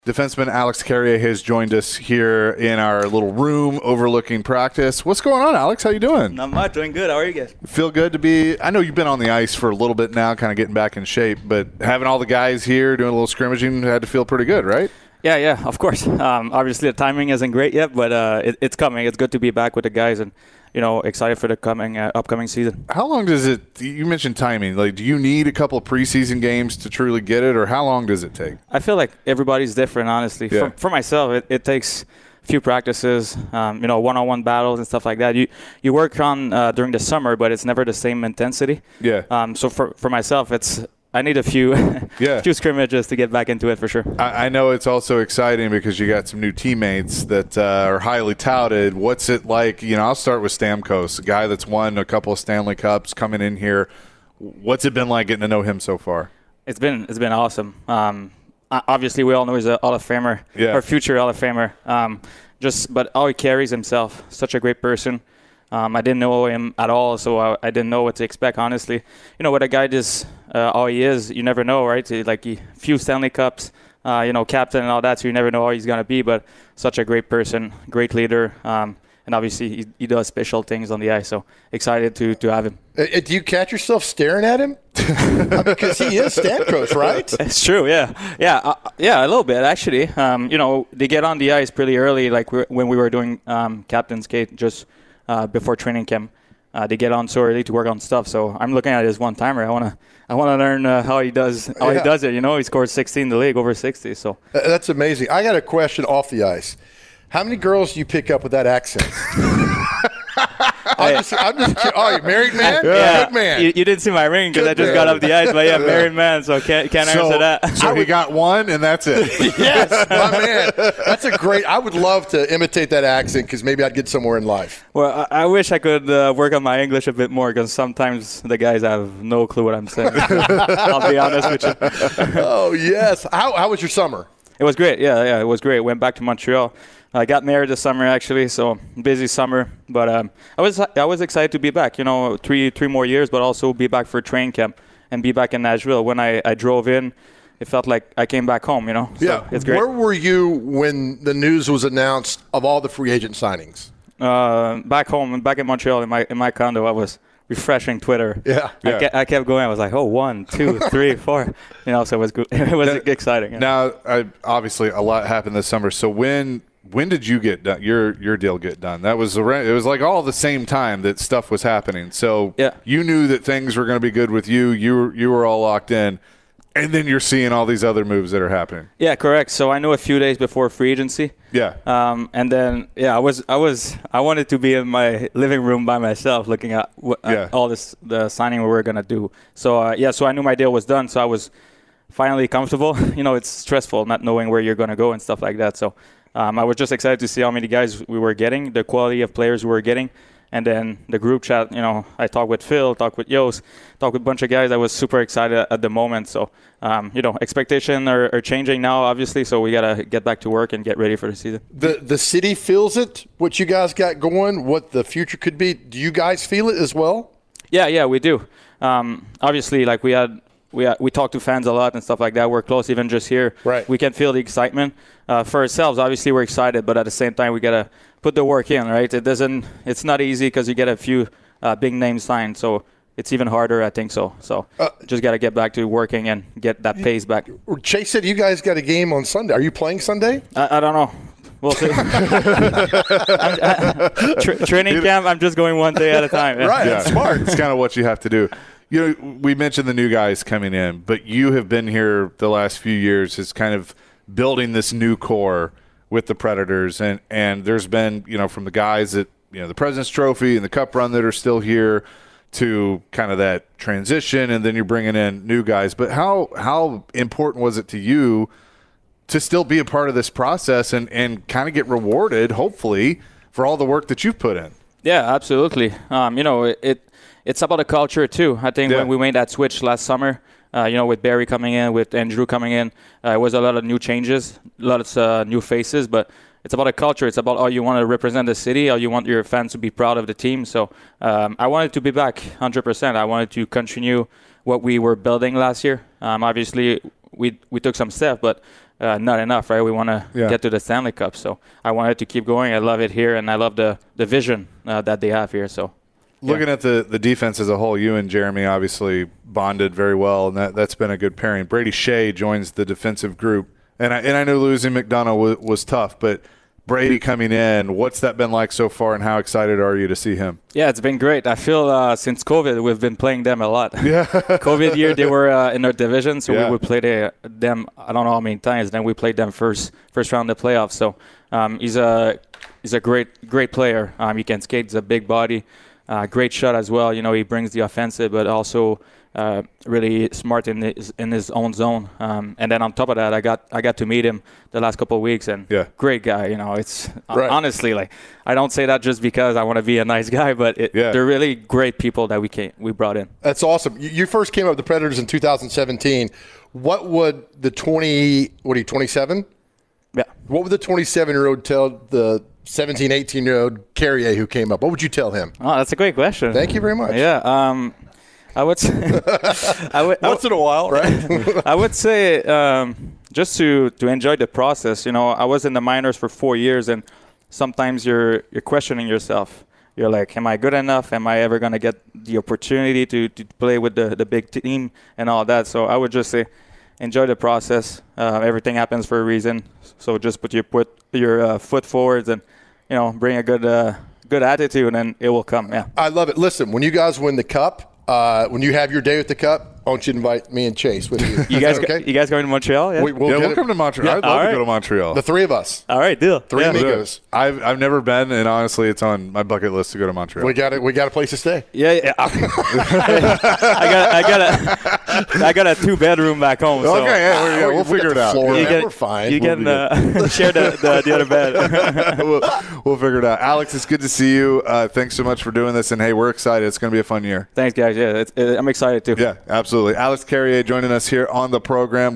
Defenseman Alex Carrier has joined us here in our little room overlooking practice. What's going on, Alex? How you doing? Not much. Doing good. How are you guys? Feel good to be – I know you've been on the ice for a little bit now, kind of getting back in shape, but having all the guys here doing a little scrimmaging had to feel pretty good, right? Yeah, of course. Obviously, the timing isn't great yet, but it's coming. It's good to be back with the guys and, excited for the upcoming season. How long does it – you mentioned timing. Like, do you need a couple of preseason games to truly get it, or how long does it take? I feel like everybody's different, honestly. Yeah. For myself, it takes a few practices, one-on-one battles and stuff like that. You work on during the summer, but it's never the same intensity. Yeah. So for myself, I need a few few scrimmages to get back into it for sure. I know it's also exciting because you got some new teammates that are highly touted. What's it like? I'll start with Stamkos, a guy that's won a couple of Stanley Cups coming in here. What's it been like getting to know him so far? It's been awesome. Obviously, we all know he's a Hall of Famer, or future Hall of Famer. But how he carries himself, such a great person. I didn't know him at all, so I didn't know what to expect, honestly. What a guy is, all he is, you never know, right? Like a few Stanley Cups, captain and all that, so you never know how he's going to be, but such a great person, great leader, and obviously he does special things on the ice, so excited to have him. Do you catch yourself staring at him? Because he is Stamkos, right? It's true, yeah, a little bit, actually. They get on the ice pretty early, like when we were doing captain skate just before training camp. They get on so early to work on stuff. So I'm looking at his one-timer. I want to learn how he does He does it. He scored 16 in the league, over 60. So that's amazing. I got a question off the ice. How many girls do you pick up with that accent? I'm just kidding. Oh, you married man? Yeah. Good man. You didn't see my ring because I just got off the ice, but married man, so can't answer that. So he got one, and that's it. Yes, my man. That's a great – I would love to imitate that accent because maybe I'd get somewhere in life. Well, I wish I could work on my English a bit more because sometimes the guys have no clue what I'm saying. I'll be honest with you. Oh, yes. How was your summer? It was great. Yeah, it was great. Went back to Montreal. I got married this summer, actually, so busy summer. But I was excited to be back. 3 more years, but also be back for training camp and be back in Nashville. When I drove in, it felt like I came back home. So it's great. Where were you when the news was announced of all the free agent signings? Back home, back in Montreal, in my condo. I was refreshing Twitter. Yeah. I kept going. I was like, 1, 2, 3, 4. So it was good. It was exciting. Now, obviously, a lot happened this summer. So when did you get done? Your deal get done? It was like all the same time that stuff was happening. So you knew that things were going to be good with you. You were all locked in, and then you're seeing all these other moves that are happening. Yeah, correct. So I knew a few days before free agency. Yeah. And then I wanted to be in my living room by myself, looking at all the signing we were going to do. So so I knew my deal was done. So I was finally comfortable. It's stressful not knowing where you're going to go and stuff like that. So. I was just excited to see how many guys we were getting, the quality of players we were getting. And then the group chat, I talked with Phil, talked with Yost, talked with a bunch of guys. I was super excited at the moment. So, expectations are changing now, obviously. So we got to get back to work and get ready for the season. The city feels it, what you guys got going, what the future could be. Do you guys feel it as well? Yeah, we do. Obviously, like we talk to fans a lot and stuff like that. We're close, even just here. Right. We can feel the excitement for ourselves. Obviously, we're excited, but at the same time, we gotta put the work in. Right? It's not easy because you get a few big names signed, so it's even harder, I think. So just gotta get back to working and get that pace back. Chase said you guys got a game on Sunday. Are you playing Sunday? I don't know. We'll see. Training camp. I'm just going one day at a time. Right. That's smart. It's kind of what you have to do. We mentioned the new guys coming in, but you have been here the last few years as kind of building this new core with the Predators. And there's been, from the guys that, the President's Trophy and the Cup run that are still here to kind of that transition, and then you're bringing in new guys. But how important was it to you to still be a part of this process and kind of get rewarded, hopefully, for all the work that you've put in? Yeah, absolutely. It's about a culture too. I think when we made that switch last summer, with Barry coming in, with Andrew coming in, it was a lot of new changes, a lot of new faces. But it's about a culture. It's about how you want to represent the city, how you want your fans to be proud of the team. So I wanted to be back 100%. I wanted to continue what we were building last year. Obviously, we took some steps, but not enough, right? We want to get to the Stanley Cup. So I wanted to keep going. I love it here, and I love the vision that they have here. So looking at the defense as a whole, you and Jeremy obviously bonded very well, and that's been a good pairing. Brady Shea joins the defensive group, and I know losing McDonough was tough, but Brady coming in, what's that been like so far, and how excited are you to see him? Yeah, it's been great. I feel since COVID, we've been playing them a lot. Yeah. COVID year, they were in our division, so we would play them, I don't know how many times. Then we played them first round of the playoffs. So he's a great player. He can skate. He's a big body. Great shot as well. You know, he brings the offensive, but also really smart in his own zone. And then on top of that, I got to meet him the last couple of weeks, and great guy. You know, it's honestly, like, I don't say that just because I want to be a nice guy, but they're really great people that we brought in. That's awesome. You first came up with the Predators in 2017. What would the 27? Yeah. What would the 27-year-old tell the 17, 18-year-old Carrier who came up? What would you tell him? Oh, that's a great question. Thank you very much. Yeah. I would say, once in a while, right? I would say just to enjoy the process. You know, I was in the minors for 4 years, and sometimes you're questioning yourself. You're like, am I good enough? Am I ever going to get the opportunity to play with the big team and all that? So I would just say, enjoy the process. Everything happens for a reason. So just put your foot forward and, you know, bring a good attitude, and it will come. Yeah. I love it. Listen, when you guys win the cup, when you have your day with the cup, I want you to invite me and Chase with you. You guys going to Montreal? Yeah, we'll come to Montreal. I'd love to go to Montreal. The three of us. All right, deal. Three amigos. I've never been, and honestly, it's on my bucket list to go to Montreal. We got a place to stay. Yeah. I got a 2-bedroom back home. So okay, we'll figure it out. We're fine. You can share the other bed. We'll figure it out. Alex, it's good to see you. Thanks so much for doing this, and hey, we're excited. It's going to be a fun year. Thanks, guys. Yeah, I'm excited too. Yeah, absolutely. Alex Carrier joining us here on the program.